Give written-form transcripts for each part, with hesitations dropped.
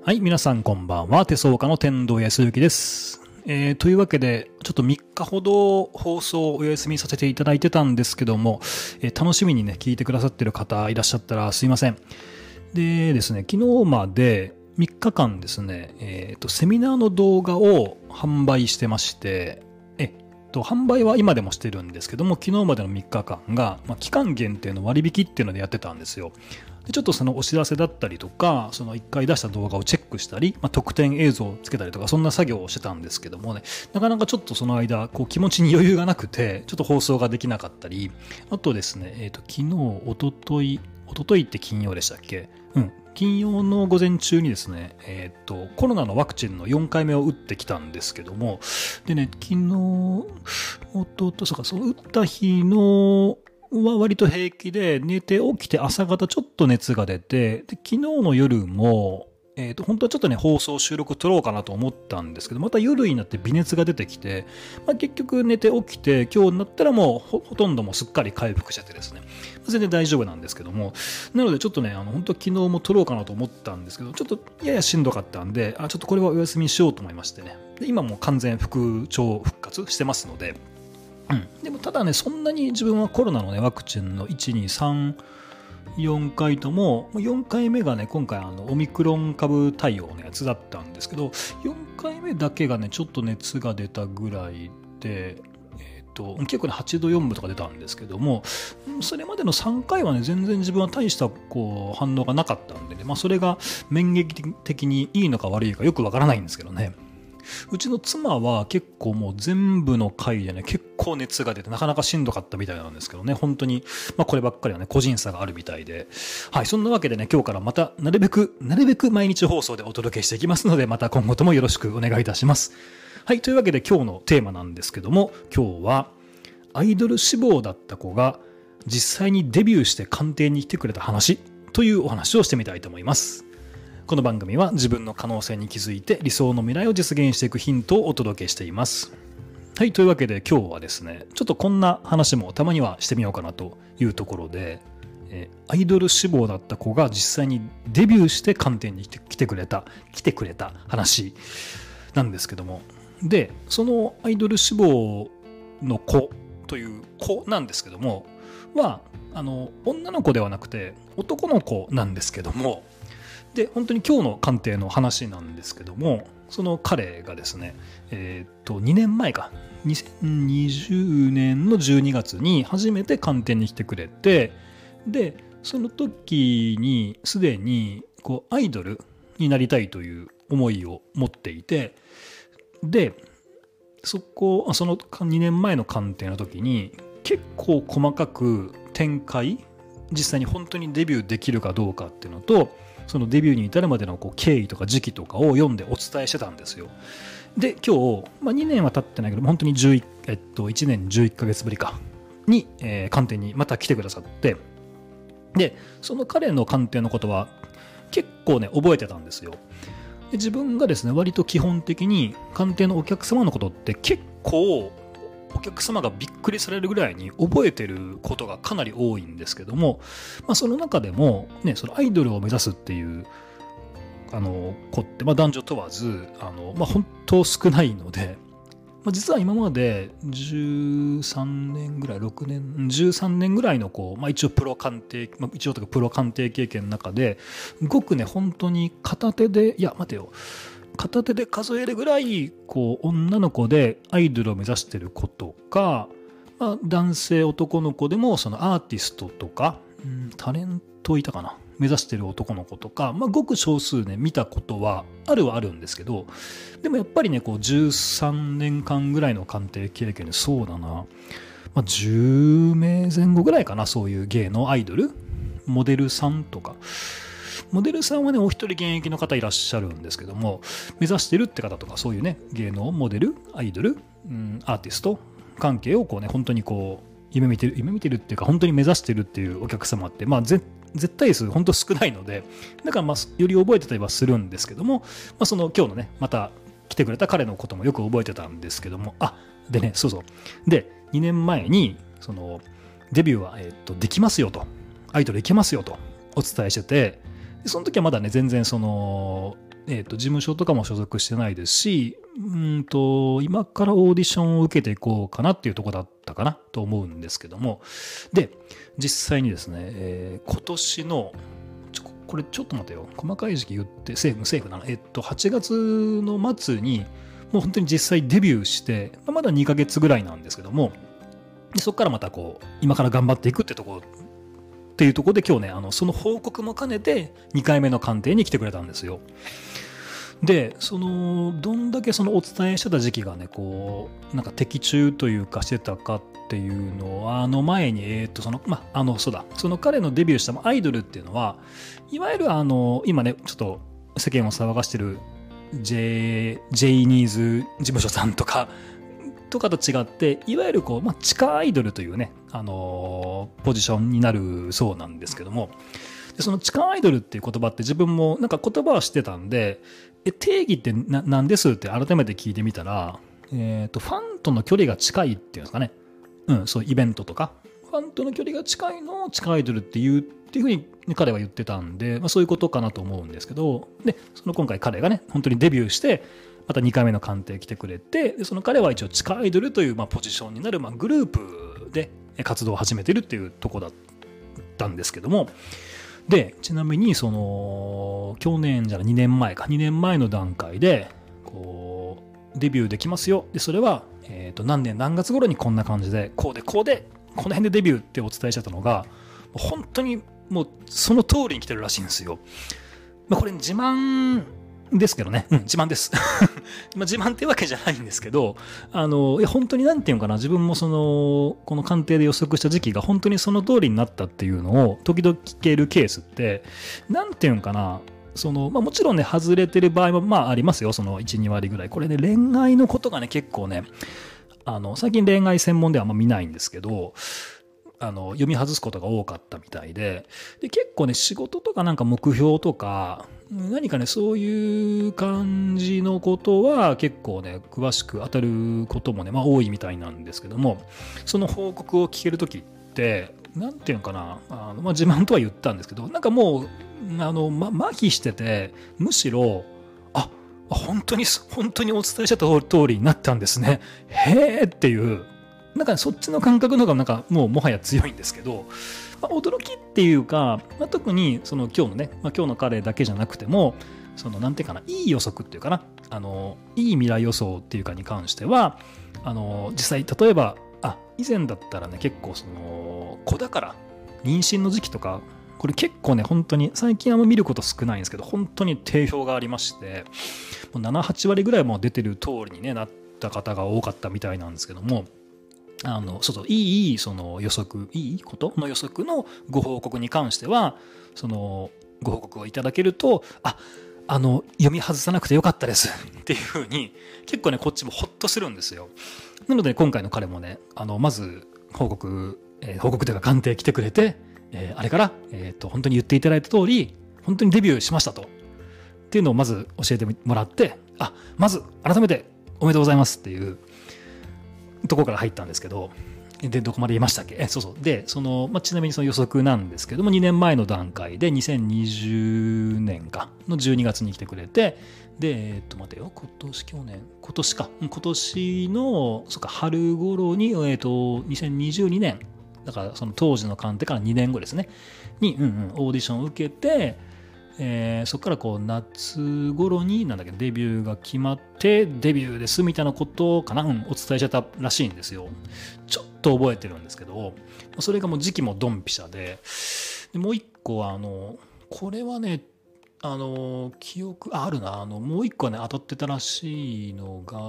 はい、皆さんこんばんは。手相家の天童康之です。というわけで、ちょっと3日ほど放送をお休みさせていただいてたんですけども、楽しみにね、聞いてくださってる方いらっしゃったらすいません。でですね、昨日まで3日間ですね、セミナーの動画を販売してまして、販売は今でもしてるんですけども、昨日までの3日間が、期間限定の割引っていうのでやってたんですよ。でちょっとそのお知らせだったりとか、その1回出した動画をチェックしたり、特典映像をつけたりとか、そんな作業をしてたんですけどもね、なかなかちょっとその間、気持ちに余裕がなくて、ちょっと放送ができなかったり、あとですね、昨日、一昨日って金曜でしたっけ？金曜の午前中にですね、コロナのワクチンの4回目を打ってきたんですけども、でね、昨日、その打った日の、は割と平気で、寝て起きて朝方ちょっと熱が出て、で昨日の夜も、本当はちょっとね、放送収録撮ろうかなと思ったんですけど、また夜になって微熱が出てきて、結局寝て起きて、今日になったらもうほとんどもうすっかり回復しちゃってですね、全然大丈夫なんですけども、なのでちょっとね、本当昨日も撮ろうかなと思ったんですけど、ちょっとややしんどかったんで、ちょっとこれはお休みしようと思いましてね、で今もう完全復活してますので、でもただね、そんなに自分はコロナのね、ワクチンの1、2、3、4回とも、4回目がね、今回オミクロン株対応のやつだったんですけど、4回目だけがね、ちょっと熱が出たぐらいで、結構ね、8度4分とか出たんですけども、それまでの3回はね、全然自分は大した反応がなかったんでね、それが免疫的にいいのか悪いかよくわからないんですけどね。うちの妻は結構もう全部の回でね、結構熱が出てなかなかしんどかったみたいなんですけどね、本当に、こればっかりはね、個人差があるみたいで。はい、そんなわけでね、今日からまたなるべく毎日放送でお届けしていきますので、また今後ともよろしくお願いいたします。はい、というわけで今日のテーマなんですけども、今日はアイドル志望だった子が実際にデビューして鑑定に来てくれた話というお話をしてみたいと思います。この番組は自分の可能性に気づいて理想の未来を実現していくヒントをお届けしています。はい、というわけで今日はですね、ちょっとこんな話もたまにはしてみようかなというところで、アイドル志望だった子が実際にデビューして鑑定に来てくれた話なんですけども、で、そのアイドル志望の子という子なんですけども、女の子ではなくて男の子なんですけども、で本当に今日の鑑定の話なんですけども、その彼がですね、2年前か2020年の12月に初めて鑑定に来てくれて、でその時にすでにアイドルになりたいという思いを持っていて、でその2年前の鑑定の時に結構細かく実際に本当にデビューできるかどうかっていうのと、そのデビューに至るまでの経緯とか時期とかを読んでお伝えしてたんですよ。で今日、2年は経ってないけど本当に1年11ヶ月ぶりかに、鑑定にまた来てくださって、でその彼の鑑定のことは結構ね覚えてたんですよ。で自分がですね割と基本的に鑑定のお客様のことって結構お客様がびっくりされるぐらいに覚えてることがかなり多いんですけども、その中でもね、そのアイドルを目指すっていう子って、男女問わず本当少ないので、実は今まで13年ぐらい13年ぐらいの一応プロ鑑定経験の中でごくね本当に片手で数えるぐらい女の子でアイドルを目指してる子とか、男性男の子でもそのアーティストとか、タレントいたかな、目指してる男の子とか、ごく少数ね見たことはあるんですけど、でもやっぱりね13年間ぐらいの鑑定経験で、そうだな、10名前後ぐらいかな、そういう芸のアイドルモデルさんとか。モデルさんはねお一人現役の方いらっしゃるんですけども、目指してるって方とか、そういうね芸能モデルアイドル、アーティスト関係を本当に夢見てるっていうか、本当に目指してるっていうお客様って絶対数本当少ないので、だからより覚えてたりはするんですけども、その今日のねまた来てくれた彼のこともよく覚えてたんですけども、でねで2年前にそのデビューはできますよと、アイドルいけますよとお伝えしてて、その時はまだね全然その事務所とかも所属してないですし、今からオーディションを受けていこうかなっていうところだったかなと思うんですけども、で、実際にですね、今年の、これちょっと待てよ、細かい時期言って、セーフなの、8月の末に、もう本当に実際デビューして、まだ2ヶ月ぐらいなんですけども、でそこからまたこう、今から頑張っていくってところ、っていうところで今日ね、その報告も兼ねて2回目の鑑定に来てくれたんですよ。で、どんだけお伝えしてた時期がね、こう、なんか的中というかしてたかっていうのは、前に、そうだ、その彼のデビューしたアイドルっていうのは、いわゆる今ね、ちょっと世間を騒がしてるジェイニーズ事務所さんとかと違って、いわゆるこう、地下アイドルというね、ポジションになるそうなんですけども、でその地下アイドルっていう言葉って自分もなんか言葉は知ってたんで、定義って何ですって改めて聞いてみたら、ファンとの距離が近いっていうんですかね。そういうイベントとか、ファンとの距離が近いのを地下アイドルっていうふうに彼は言ってたんで、そういうことかなと思うんですけど、で、今回彼がね、本当にデビューして、また2回目の鑑定来てくれて、でその彼は一応地下アイドルというポジションになるグループで活動を始めてるっていうところだったんですけども、で、ちなみに去年じゃ2年前の段階で、こう、デビューできますよ。で、それは、何年何月頃にこんな感じで、こうで、この辺でデビューってお伝えしちゃったのが、本当にもうその通りに来てるらしいんですよ。これ自慢ですけどね。自慢です。自慢ってわけじゃないんですけど、いや本当になんていうのかな、自分もこの鑑定で予測した時期が本当にその通りになったっていうのを時々聞けるケースって、なんていうのかな、もちろんね、外れてる場合もありますよ。1、2割ぐらい。これね、恋愛のことがね、結構ね、最近恋愛専門ではあんま見ないんですけど、読み外すことが多かったみたいで、結構ね、仕事とかなんか目標とか、何かね、そういう感じのことは結構ね、詳しく当たることもね、多いみたいなんですけども、その報告を聞けるときって、なんていうのかな、自慢とは言ったんですけど、なんかもう、麻痺してて、むしろ、本当にお伝えした通りになったんですね。へーっていう、なんかそっちの感覚の方がなんかもはや強いんですけど、驚きっていうか、特に今日のね、今日の彼だけじゃなくても、なんていうかな、いい予測っていうかな、いい未来予想っていうかに関しては、実際例えば、以前だったらね、結構子宝、妊娠の時期とか、これ結構ね、本当に最近見ること少ないんですけど、本当に定評がありまして、もう7、8割ぐらいも出てる通りに、ね、なった方が多かったみたいなんですけども、いい予測、いいことの予測のご報告に関しては、ご報告をいただけると、読み外さなくてよかったですっていうふうに、結構ね、こっちもホッとするんですよ。なので、今回の彼もね、まず報告というか鑑定来てくれて、あれから、本当に言っていただいた通り、本当にデビューしましたと。っていうのをまず教えてもらって、まず改めておめでとうございますっていうところから入ったんですけど、で、どこまで言いましたっけ？で、ちなみにその予測なんですけども、2年前の段階で2020年かの12月に来てくれて、で、待てよ、今年の、春頃に、2022年、だからその当時の鑑定から2年後ですね、に、オーディションを受けて、そこからこう夏頃にデビューが決まってデビューですみたいなことかな、お伝えしちゃったらしいんですよ。ちょっと覚えてるんですけど、それがもう時期もドンピシャで、もう一個はこれはね、記憶あるな、もう一個はね当たってたらしいのが、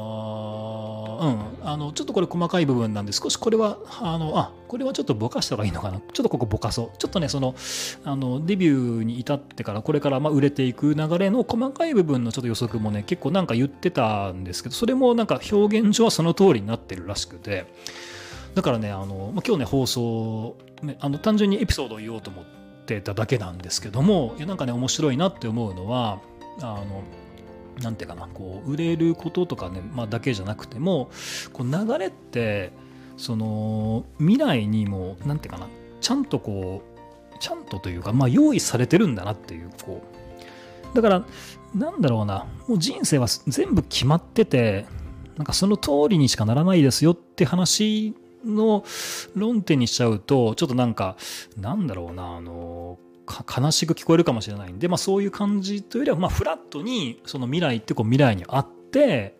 ちょっとこれ細かい部分なんで、少しこれはこれはちょっとぼかした方がいいのかな、ちょっとここぼかそう、ちょっとねデビューに至ってからこれから売れていく流れの細かい部分のちょっと予測もね結構なんか言ってたんですけど、それもなんか表現上はその通りになってるらしくて、だからね今日ね放送ね、単純にエピソードを言おうと思ってただけなんですけども、なんかね面白いなって思うのはなんていうかな、こう売れることとかね、だけじゃなくても、こう流れって未来にもなんていうかな、ちゃんとというか、用意されてるんだなっていう、 だから、なんだろうな、もう人生は全部決まってて、なんかその通りにしかならないですよって話の論点にしちゃうと、ちょっとなんか、なんだろうな、悲しく聞こえるかもしれないんで、そういう感じというよりは、フラットに、その未来って未来にあって、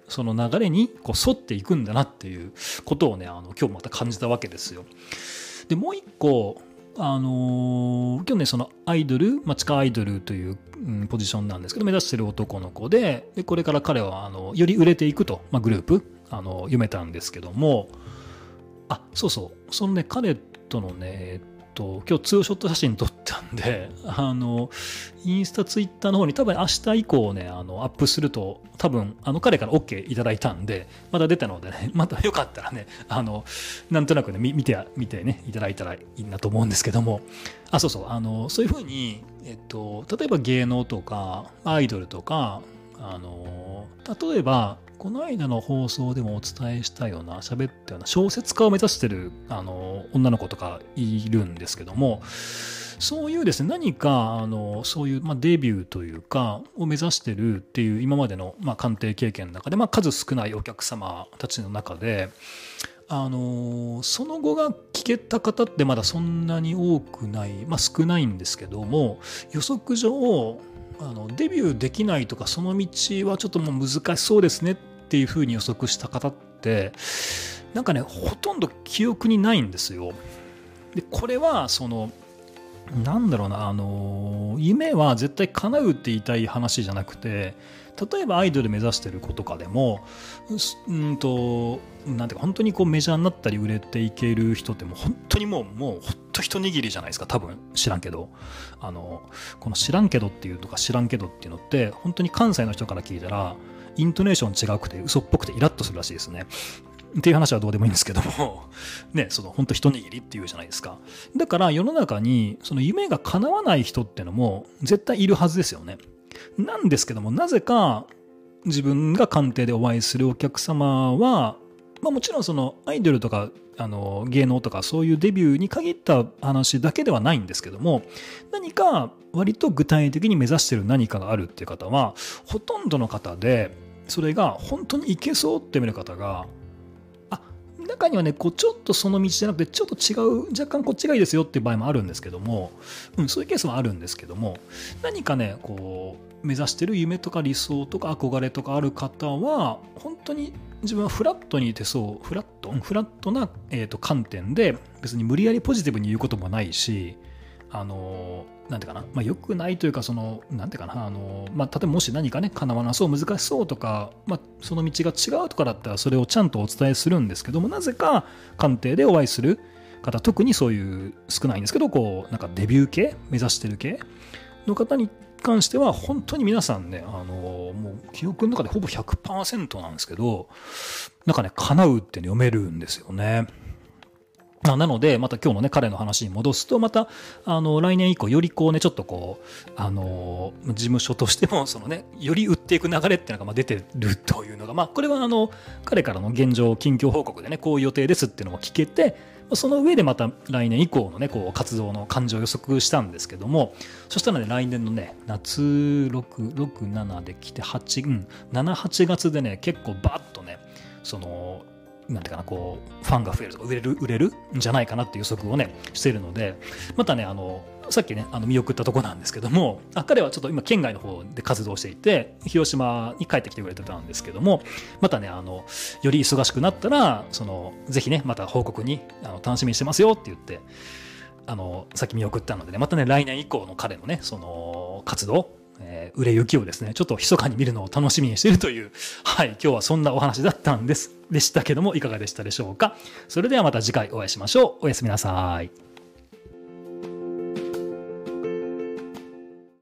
その流れに沿っていくんだなっていうことをね、今日また感じたわけですよ。で、もう一個、今日ね、そのアイドル、地下アイドルという、ポジションなんですけど、目指してる男の子で、これから彼は、より売れていくと、グループ、読めたんですけども、そうそう、そのね、彼とのね、今日ツーショット写真撮ったんで、インスタ、ツイッターの方に多分明日以降ね、アップすると、多分、彼から OK いただいたんで、また出たのでね、またよかったらね、なんとなくね、見てね、いただいたらいいなと思うんですけども、そうそう、そういうふうに、例えば芸能とか、アイドルとか、例えば、この間の放送でもお伝えしたような、喋ったような小説家を目指してる、女の子とかいるんですけども、そういうですね、何か、そういう、デビューというか、を目指してるっていう今までの、鑑定経験の中で、数少ないお客様たちの中で、その後が聞けた方ってまだそんなに多くない、少ないんですけども、予測上、デビューできないとかその道はちょっともう難しそうですねっていうふうに予測した方ってなんかねほとんど記憶にないんですよ。でこれはそのなんだろうな夢は絶対叶うって言いたい話じゃなくて、例えばアイドル目指してる子とかでもなんていうか本当にこうメジャーになったり売れていける人ってもう本当にもうほんと一握りじゃないですか。多分知らんけどこの知らんけどっていうとか知らんけどっていうのって本当に関西の人から聞いたらイントネーション違くて嘘っぽくてイラッとするらしいですね。っていう話はどうでもいいんですけどもね、その本当一握りっていうじゃないですか。だから世の中にその夢が叶わない人ってのも絶対いるはずですよね。なんですけどもなぜか自分が鑑定でお会いするお客様は、もちろんそのアイドルとか芸能とかそういうデビューに限った話だけではないんですけども、何か割と具体的に目指している何かがあるっていう方はほとんどの方で、それが本当にいけそうって見る方が中にはねこうちょっとその道じゃなくてちょっと違う若干こっちがいいですよっていう場合もあるんですけども、そういうケースもあるんですけども、何かねこう目指してる夢とか理想とか憧れとかある方は本当に自分はフラットにいてそうフラットな、観点で別に無理やりポジティブに言うこともないしなんていうかな、良くないというかなんていうかな例えばもし何かね叶わなそう難しそうとか、その道が違うとかだったらそれをちゃんとお伝えするんですけども、なぜか鑑定でお会いする方特にそういう少ないんですけどこうなんかデビュー系目指してる系の方に関しては本当に皆さんねもう記憶の中でほぼ 100% なんですけどなんかね叶うって読めるんですよね。なので、また今日のね、彼の話に戻すと、また、来年以降、よりこうね、ちょっとこう、事務所としても、そのね、より売っていく流れっていうのが出てるというのが、これは彼からの現状、近況報告でね、こういう予定ですっていうのも聞けて、その上でまた来年以降のね、こう、活動の感情を予測したんですけども、そしたらね、来年のね、夏6、7で来て、7、8月でね、結構バーッとね、なんていうかなこうファンが増えるとか売れるんじゃないかなっていう予測をねしているので、またねさっきね見送ったとこなんですけども彼はちょっと今県外の方で活動していて広島に帰ってきてくれてたんですけども、またねより忙しくなったらぜひねまた報告に楽しみにしてますよって言ってさっき見送ったのでね、またね来年以降の彼のね活動売れ行きをですねちょっと密かに見るのを楽しみにしているという今日はそんなお話だったんでしたけどもいかがでしたでしょうか。それではまた次回お会いしましょう。おやすみなさい。